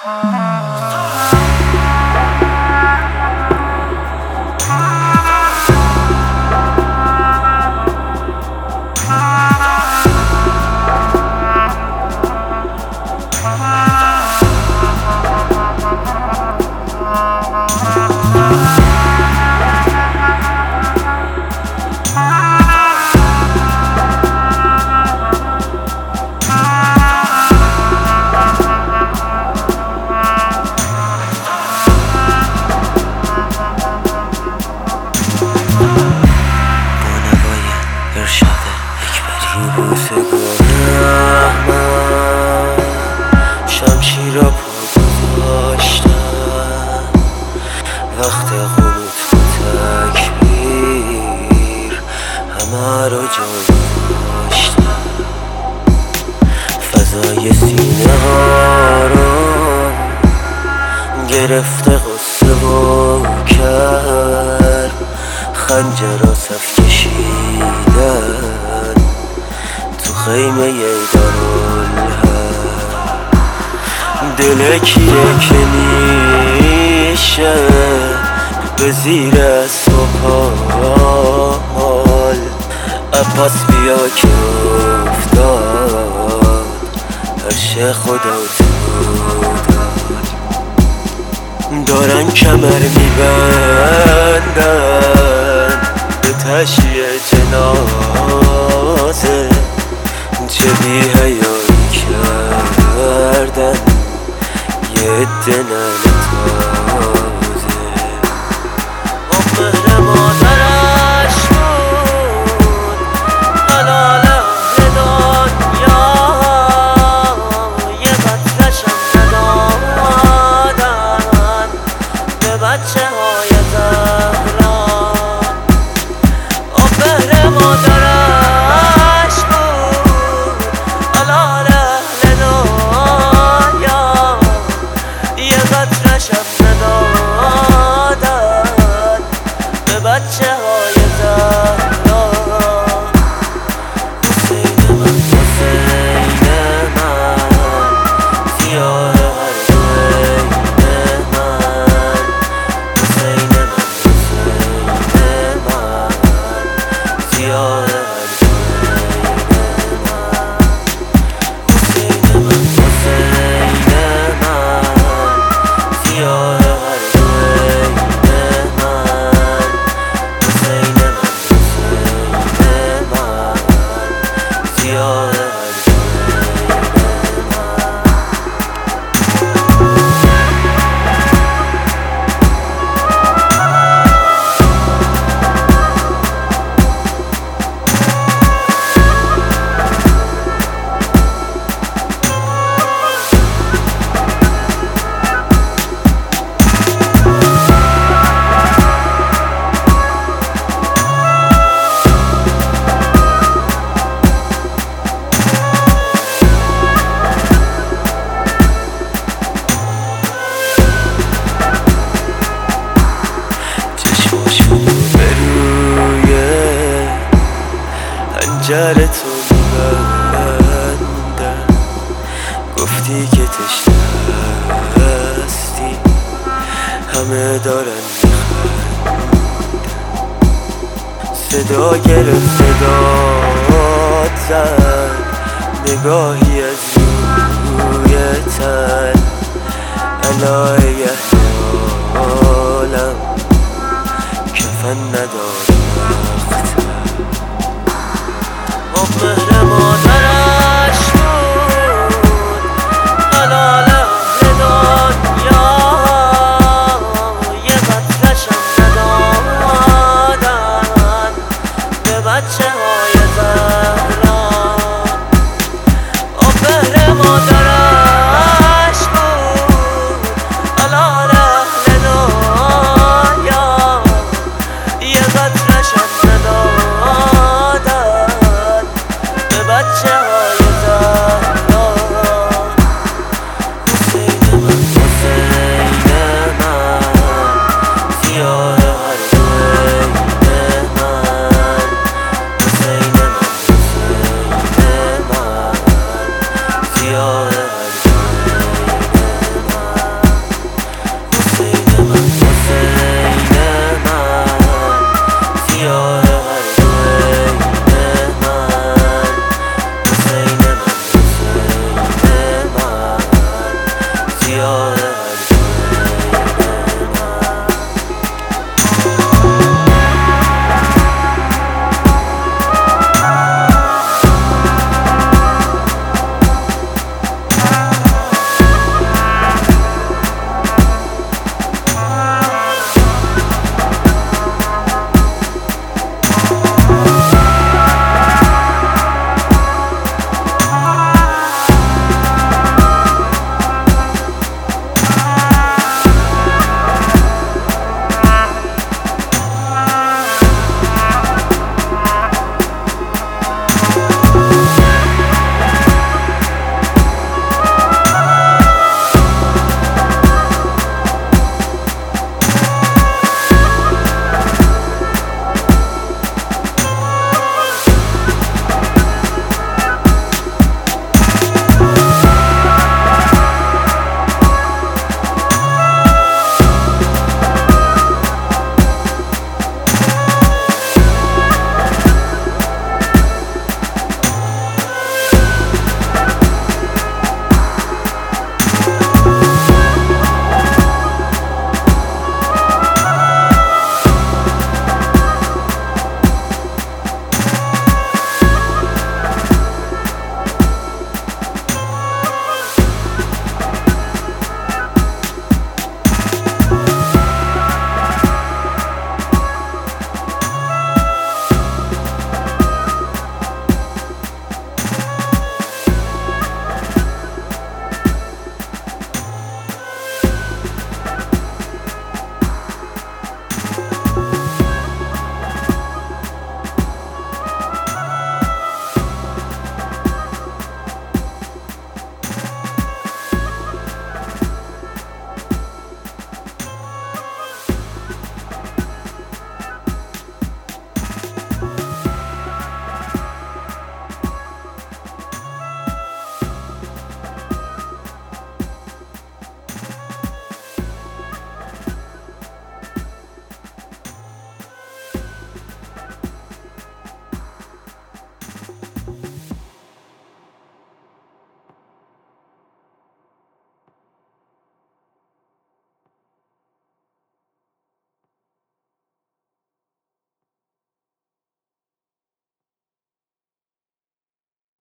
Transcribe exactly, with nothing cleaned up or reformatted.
شمشیر را پا گذاشتم، وقت قنوت و تکبیر همه را جا گذاشتم. فضای سینه ها را گرفته غصه و کرد، خنجر را صف کشیدن تو خیمه دارالحرب. دل کیه که میشه به زیر سپال، عباس بیا که افتاد هرشه خدا تو داد. دارن کمر میبندن به تشییع جنازه، چه بی حیایی کردن یه عده ننه تازه. اون مهر مادرش بود حلال اهل دنیا، یه قطره‌شم ندادن به بچه های زهرا. اون مهر مادرش بود حلال اهل دنیا، یه قطره‌شم ندادن به بچه های زهرا. حسین من حسین من سیاه هر عین من، حسین من حسین من سیاه هر عین من، حسین من حسین من سیاه هر عین من، حسین من حسین من سیاه هر عین من. پنجره تو میبندم، گفتی که تشنه هستی، همه دارن میخندن. صدا گرفت صدات زد، نگاهی از روی تن، علای احیالم کفن ندارم وقتن. اون مهر مادرش بود حلال اهل دنیا، یه قطره‌شم ندادن به بچه های زهرا. اون مهر مادرش بود حلال اهل دنیا، یه قطره‌شم ندادن به بچه های زهرا. حسین من حسین من سیاه هر عین من، حسین من حسین من سیاه